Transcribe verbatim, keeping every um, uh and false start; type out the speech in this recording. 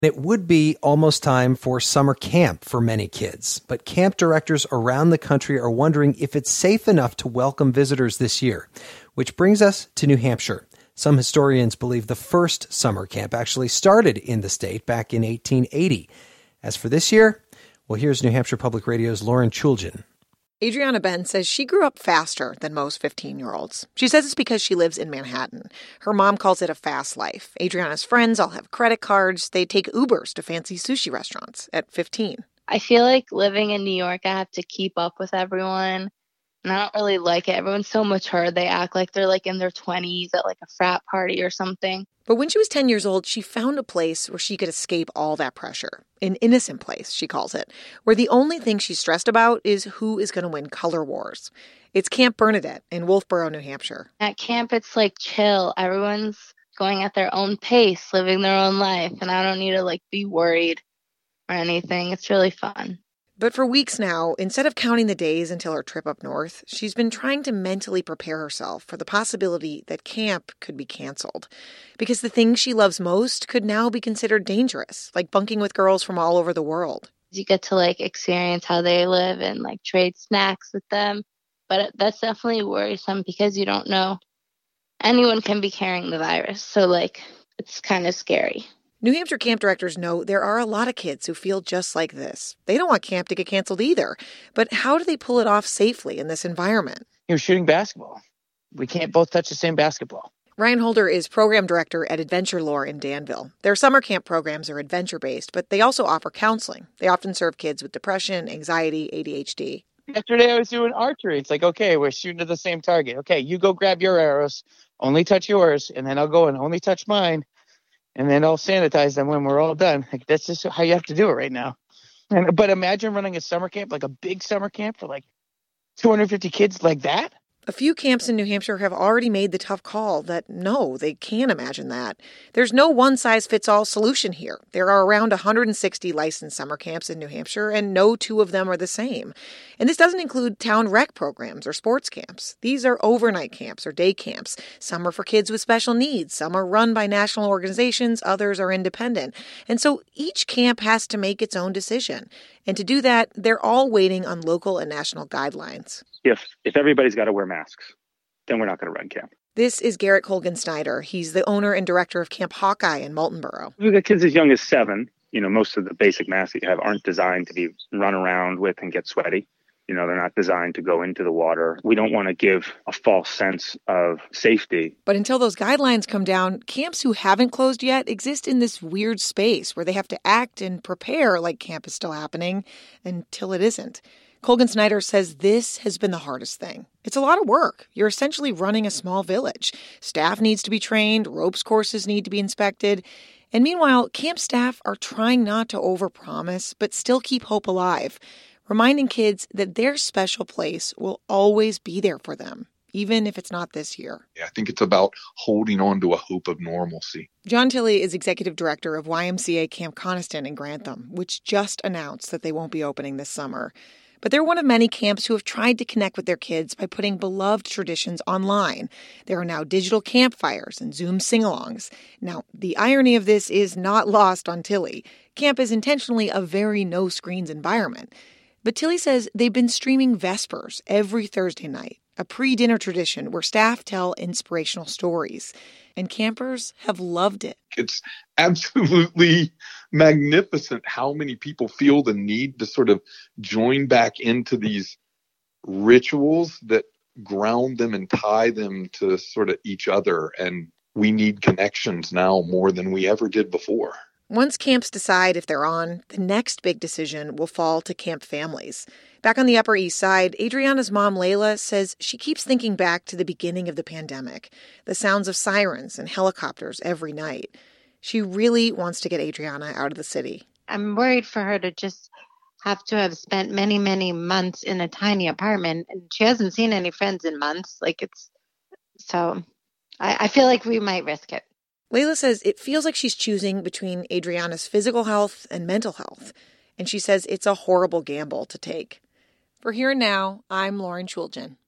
It would be almost time for summer camp for many kids, but camp directors around the country are wondering if it's safe enough to welcome visitors this year, which brings us to New Hampshire. Some historians believe the first summer camp actually started in the state back in eighteen eighty. As for this year, well, here's New Hampshire Public Radio's Lauren Chulgin. Adriana Ben says she grew up faster than most fifteen-year-olds. She says it's because she lives in Manhattan. Her mom calls it a fast life. Adriana's friends all have credit cards. They take Ubers to fancy sushi restaurants at fifteen. I feel like living in New York, I have to keep up with everyone. And I don't really like it. Everyone's so mature. They act like they're like in their twenties at like a frat party or something. But when she was ten years old, she found a place where she could escape all that pressure. An innocent place, she calls it, where the only thing she's stressed about is who is going to win color wars. It's Camp Bernadette in Wolfboro, New Hampshire. At camp, it's like chill. Everyone's going at their own pace, living their own life. And I don't need to like be worried or anything. It's really fun. But for weeks now, instead of counting the days until her trip up north, she's been trying to mentally prepare herself for the possibility that camp could be canceled. Because the thing she loves most could now be considered dangerous, like bunking with girls from all over the world. You get to like experience how they live and like trade snacks with them. But that's definitely worrisome because you don't know. Anyone can be carrying the virus. So like it's kind of scary. New Hampshire camp directors know there are a lot of kids who feel just like this. They don't want camp to get canceled either. But how do they pull it off safely in this environment? You're shooting basketball. We can't both touch the same basketball. Ryan Holder is program director at Adventure Lore in Danville. Their summer camp programs are adventure-based, but they also offer counseling. They often serve kids with depression, anxiety, A D H D. Yesterday I was doing archery. It's like, okay, we're shooting to the same target. Okay, you go grab your arrows, only touch yours, and then I'll go and only touch mine. And then I'll sanitize them when we're all done. Like, that's just how you have to do it right now. And, but imagine running a summer camp, like a big summer camp for like two hundred fifty kids like that. A few camps in New Hampshire have already made the tough call that no, they can't imagine that. There's no one-size-fits-all solution here. There are around one hundred sixty licensed summer camps in New Hampshire, and no two of them are the same. And this doesn't include town rec programs or sports camps. These are overnight camps or day camps. Some are for kids with special needs. Some are run by national organizations. Others are independent. And so each camp has to make its own decision. And to do that, they're all waiting on local and national guidelines. If if everybody's got to wear masks, then we're not going to run camp. This is Garrett Colgan Snyder. He's the owner and director of Camp Hawkeye in Moultonboro. We've got kids as young as seven. You know, most of the basic masks that you have aren't designed to be run around with and get sweaty. You know, they're not designed to go into the water. We don't want to give a false sense of safety. But until those guidelines come down, camps who haven't closed yet exist in this weird space where they have to act and prepare like camp is still happening until it isn't. Colgan Snyder says this has been the hardest thing. It's a lot of work. You're essentially running a small village. Staff needs to be trained, ropes courses need to be inspected. And meanwhile, camp staff are trying not to overpromise, but still keep hope alive, reminding kids that their special place will always be there for them, even if it's not this year. I think it's about holding on to a hope of normalcy. John Tilley is executive director of Y M C A Camp Coniston in Grantham, which just announced that they won't be opening this summer. But they're one of many camps who have tried to connect with their kids by putting beloved traditions online. There are now digital campfires and Zoom sing-alongs. Now, the irony of this is not lost on Tilley. Camp is intentionally a very no-screens environment. But Tilley says they've been streaming Vespers every Thursday night, a pre-dinner tradition where staff tell inspirational stories. And campers have loved it. It's absolutely magnificent how many people feel the need to sort of join back into these rituals that ground them and tie them to sort of each other. And we need connections now more than we ever did before. Once camps decide if they're on, the next big decision will fall to camp families. Back on the Upper East Side, Adriana's mom, Layla, says she keeps thinking back to the beginning of the pandemic, the sounds of sirens and helicopters every night. She really wants to get Adriana out of the city. I'm worried for her to just have to have spent many, many months in a tiny apartment, and she hasn't seen any friends in months. Like it's so I, I feel like we might risk it. Layla says it feels like she's choosing between Adriana's physical health and mental health, and she says it's a horrible gamble to take. For Here and Now, I'm Lauren Chulgin.